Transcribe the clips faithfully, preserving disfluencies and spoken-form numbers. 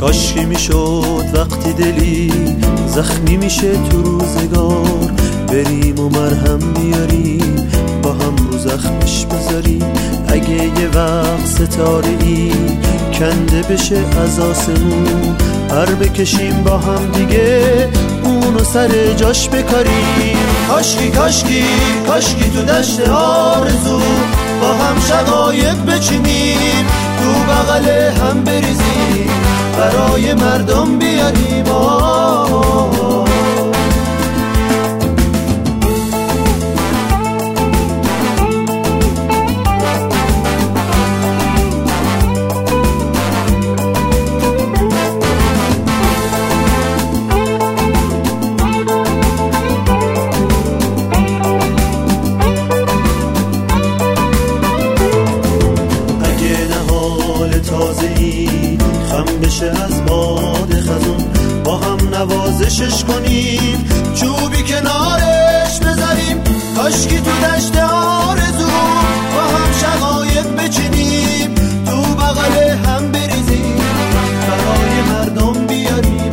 کاشکی میشد وقتی دلی زخمی میشه تو روزگار، بریم و مرهم بیاریم با هم رو زخمش بذاریم. اگه یه وقت ستاره ای کنده بشه از آسمون، پر بکشیم با هم دیگه اونو سر جاش بکاریم. کاشکی کاشکی کاشکی تو دشت آرزو با هم شقایق بچینیم، تو بغل هم بریزیم برای مردم بیاریم. آه تازه‌ای خم بشه از باد خزون، با هم نوازشش کنیم، چوبی کنارش بذاریم. کاشکی تو دشت آرزو با هم شقایق بچینیم، تو بغل هم بریزیم برای مردم بیاریم.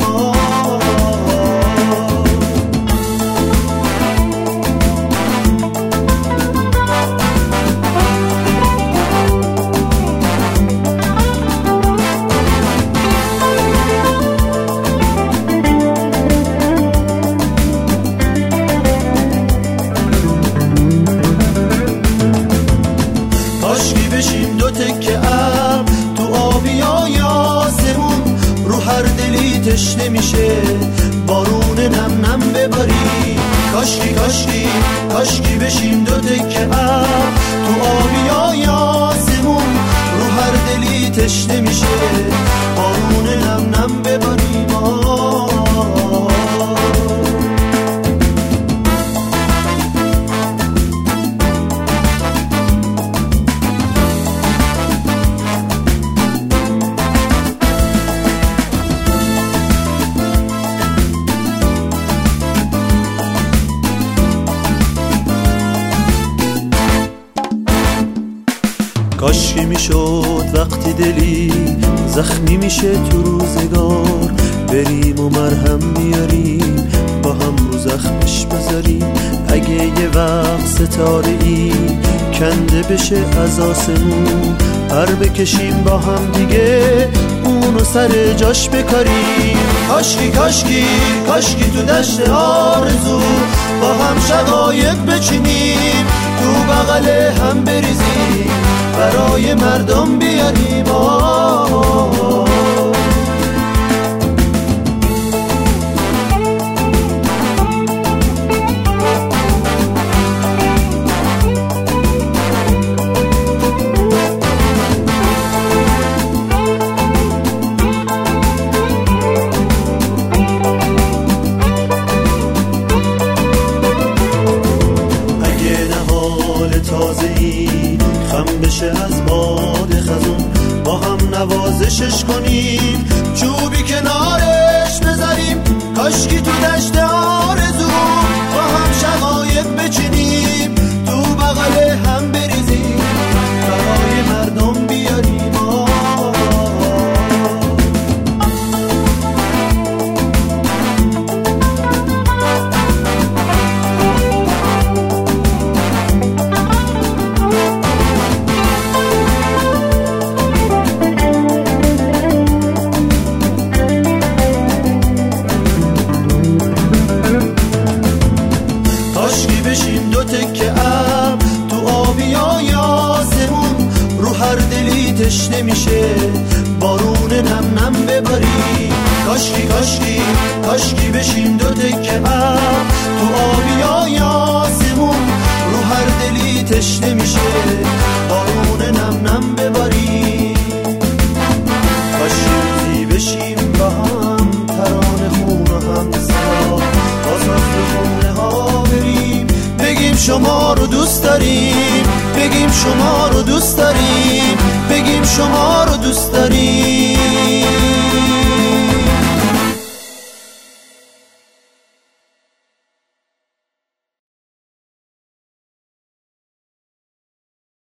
بشیم دو تکه اب تو آبیای آسمون، رو هر دلی تشنه میشه بارون نم نم بباریم. کاشکی کاشکی کاشکی بشیم دو تکه اب تو آبیای آسمون، رو هر دلی تشنه میشه بارون نم نم بباریم. آه کاشکی میشد وقتی دلی زخمی میشه تو روزگار، بریم و مرهم میاریم با هم رو زخمش بذاریم. اگه یه وقت ستاره ای کنده بشه از آسمون، پر بکشیم با هم دیگه اونو سر جاش بکاریم. کاشکی کاشکی کاشکی تو دشت آرزو با هم شقایق بچینیم، تو بغل هم بریزیم برای مردم بیاریم. آه تازه‌ای خم بشه از باد خزون، با هم نوازشش کنیم، چوبی کنارش بذاریم. کاشکی تو دشت آرزو با هم شقایق بچینیم، تو بغل هم بریزیم برای مردم بیاریم. بشیم دو تکه اب تو آبیای آسمون، رو هر دلی تشنه میشه بارون نم نم بباریم. کاشکی کاشکی کاشکی بشیم دو تکه اب تو آبیای آسمون، رو هر دلی تشنه میشه بارون نم نم بباریم. کاشکی بشیم با هم ترانه خون و هم صدا، با ساخت خونه ها بریم بگیم شما رو دوست داریم، بگیم شما رو دوست داریم، بگیم شما رو دوست داریم.